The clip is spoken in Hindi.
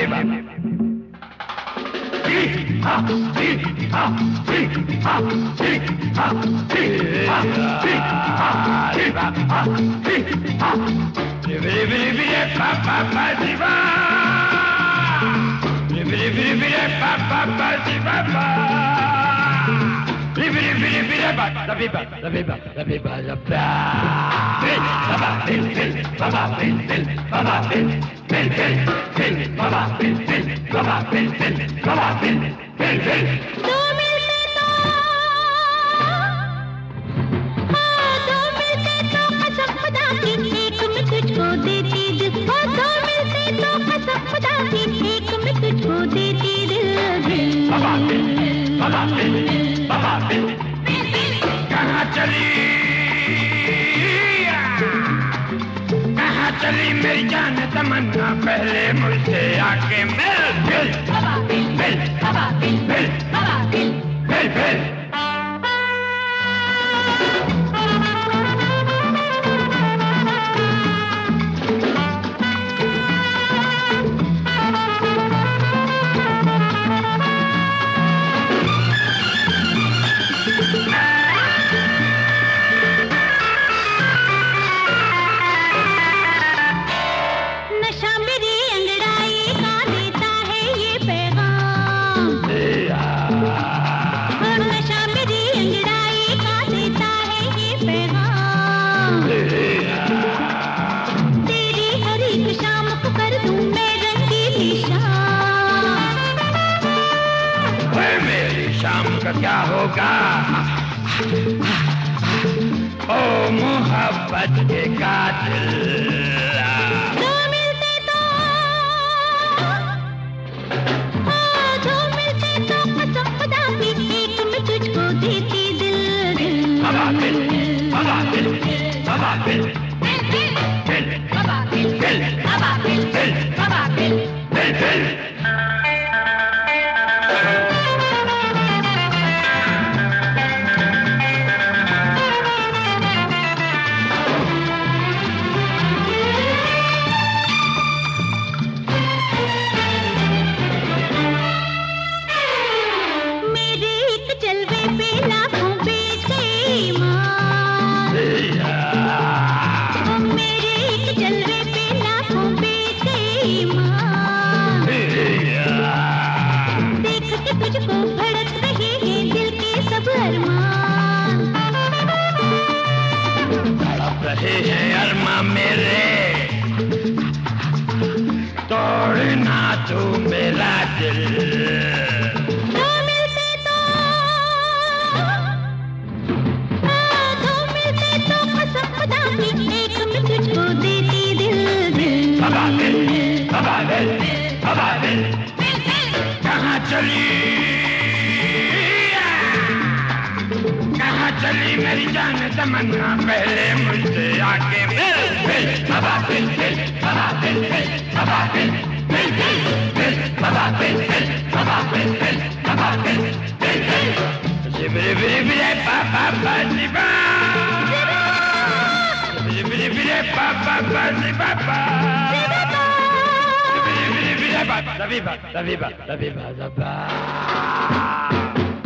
चली मेरी जान तमन्ना पहले मुझसे आके मिल मिल मिल मिल मिल मिल क्या होगा ओ मोहब्बत के कातिल जो मिलते तो कसम खुदा की एक मैं तुझको देती दिल बाबा दिल बाबा दिल बाबा दिल बाबा दिल बाबा दिल बाबा दिल तोड़ना तू मेरा दिल जो मिलते तो कसम खुदा की एक मैं तुझको देती दिल बाबा दिल बाबा दिल बाबा दिल कहाँ चली मेरी जान तमन्ना पहले मुझसे आके मिल मिल बाबा दिल बाबा दिल बाबा दिल बाबा दिल बाबा दिल बाबा दिल जिबरे बिरे बिरे पापा बाजीबा जिबरे बिरे पापा बाजीबा जिबरे बिरे बिरे पापा तभी बात